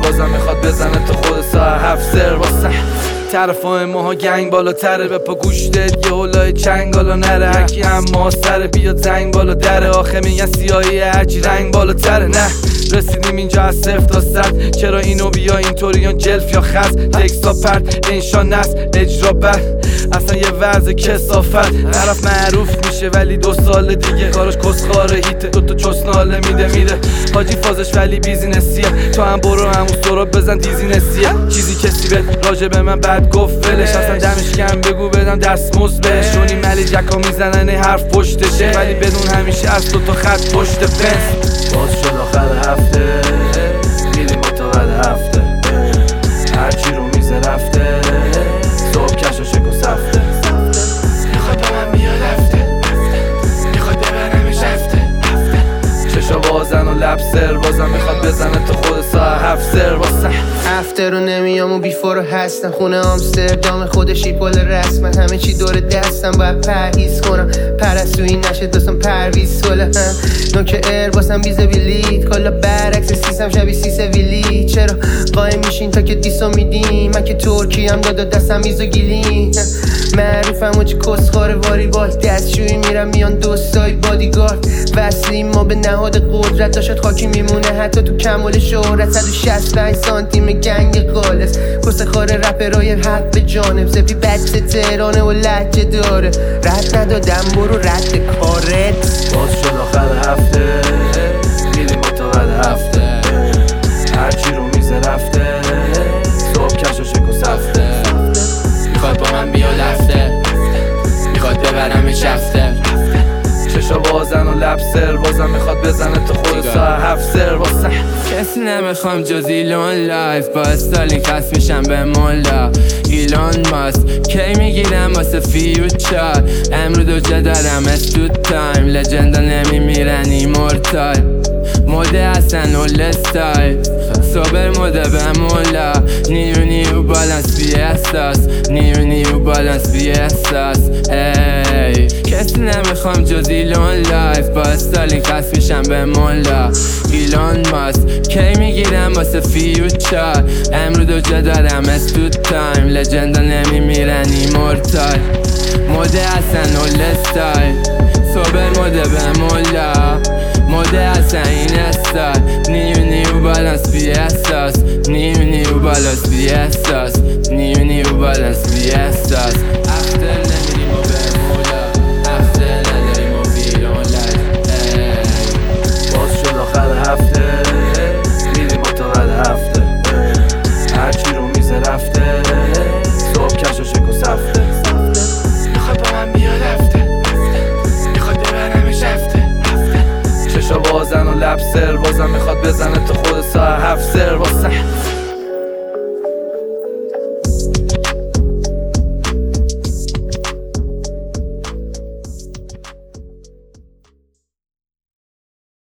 بازم میخواد بزنه تا خود ساعت 7 سر واسه طرفای ماها گنگ بالاتره به پا گوش داد یه هلای چنگ بالا نره هرکی اما سر بیاد زنگ بالا دره آخه میگن سیاهی هرچی رنگ بالاتره نه رسیدیم اینجا از 0 تا 100 چرا اینو بیا اینطوریان جلف یا خز تکستا پرد انشا نست اجرا بد اصلا یه وضع کسافت طرف معروف میشه ولی 2 سال دیگه کارش کسخاره هیته دوتا چسناله میده حاجی فازش ولی بیزینسیه تو هم برو همون سراب بزن دیزینسیه چیزی کسی به راجع به من بد گفت ولش اصلا دمش کم بگو بدم دستمزد بهش شونی ملی جکا میزنن حرف پشتشه ولی بدون همیشه از 2 تا خط پشت فنس باز شد آخر هفته میریم با تا بعد هفته هرچی رو میزه رفته صبح کش و شک و سفته میخواد با من بیاد هفته میخواد ببرمش هفته چشا بازن و لب سر بازم میخواد بزنه تا خود ساعت 7 سر واسه هفته رو نمیام و بیفور رو هستم خونه آمستردام خودشی پل رسمن همه چی دور دستم باید پرهیز کنم پرستویی نشه دوستم پرویز سله هم نوک ار باسم بیزه بیلید کلا برعکس سیسم شبیه سیس ویلی چرا قایم میشین تا که دیسو میدیم من که ترکی هم دادا دستم میزو گیلین معروفم و چی کسخاره واریبال دستشویی میرم میان دوستای بادیگارد وصلیم ما به نهاد قدرت داشت خاکی میمونه حتی تو کمال شهرت 165 سانتیم گنگ قالس کس خاره رپرای حق به جانب زفی بچه تهرانه و لحجه داره رد ندادم برو رد کارت باز شد آخر هفته میریم با تا بعد هفته هرچی رو میزه رفته صبح کش و شک و سفته میخواد با من بیاد هفته میخواد ببرمش هفته چشا بازن و لب سر بازم میخواد بزنه تا خود ساعت 7 سر واسه کسی نمیخوام جز ایلون لایف با استالین خست میشم به مولا ایلون ماست کی میگیرم واسه فیوچر امرو دو جا دارم استو تایم لجندا نمیمیرن ایمورتال موده هستن اول استایل صبر موده به مولا نیو بالانس بی احساس نیو بالانس بی احساس ای کسی نمیخوام جز ایلون لایف با استالین خست میشم به مولا ایلون ماست کی میگیرم واسه فیوچر امرو دو جا دارم استو تایم لجندا نمیمیرن ایمورتال موده هستن اول استایل صبر موده به مولا موده هستن این استایل نیو بالانس بی احساس نیو بالانس بی احساس نیو بالانس بی احساس